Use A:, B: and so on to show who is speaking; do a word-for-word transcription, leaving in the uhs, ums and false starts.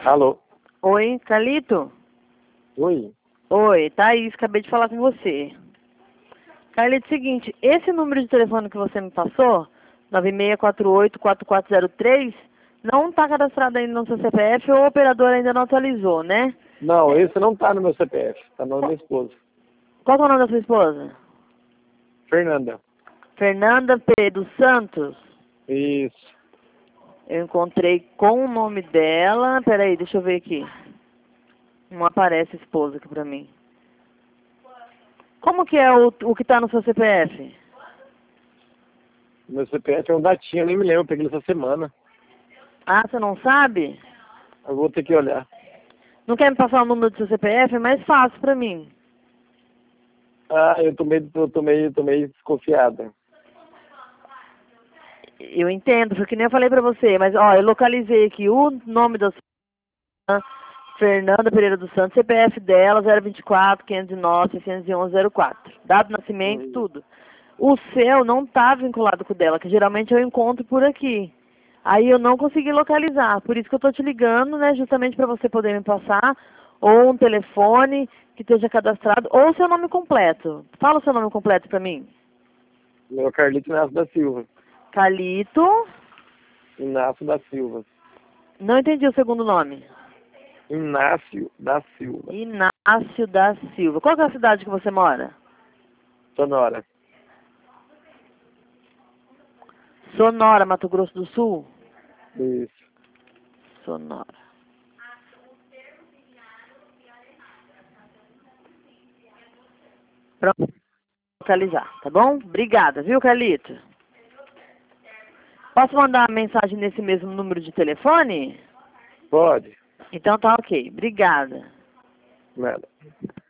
A: Alô?
B: Oi, Carlito?
A: Oi?
B: Oi, Thaís, acabei de falar com você. Carlito, seguinte, esse número de telefone que você me passou, nove seis quatro oito, quatro quatro zero três, não está cadastrado ainda no seu C P F ou o operador ainda não atualizou, né?
A: Não, esse não tá no meu C P F, tá no nome da minha esposa.
B: Qual que é o nome da sua esposa?
A: Fernanda.
B: Fernanda P. dos Santos.
A: Isso.
B: Eu encontrei com o nome dela. Peraí, deixa eu ver aqui. Não aparece esposa aqui pra mim. Como que é o, o que tá no seu C P F?
A: Meu C P F é um datinho, eu nem me lembro, eu peguei ele essa semana.
B: Ah, você não sabe?
A: Eu vou ter que olhar.
B: Não quer me passar o número do seu C P F? É mais fácil pra mim.
A: Ah, eu tô meio, eu tô meio, tô meio desconfiada.
B: Eu entendo, foi que nem eu falei pra você, mas ó, eu localizei aqui o nome da sua Fernanda Pereira dos Santos, C P F dela, zero vinte e quatro, quinhentos e nove, seiscentos e onze, zero quatro. Dado de nascimento,
A: Hum.
B: tudo. O seu não tá vinculado com o dela, que geralmente eu encontro por aqui. Aí eu não consegui localizar, por isso que eu tô te ligando, né, justamente para você poder me passar ou um telefone que esteja cadastrado, ou seu nome completo. Fala o seu nome completo para mim.
A: Meu Carlito Inácio da Silva.
B: Carlito.
A: Inácio da Silva.
B: Não entendi o segundo nome.
A: Inácio da Silva.
B: Inácio da Silva. Qual que é a cidade que você mora?
A: Sonora.
B: Sonora, Mato Grosso do Sul?
A: Isso.
B: Sonora. Pronto, localizar, tá bom? Obrigada, viu, Carlito? Posso mandar uma mensagem nesse mesmo número de telefone?
A: Pode?
B: Então tá ok. Obrigada.
A: Nada.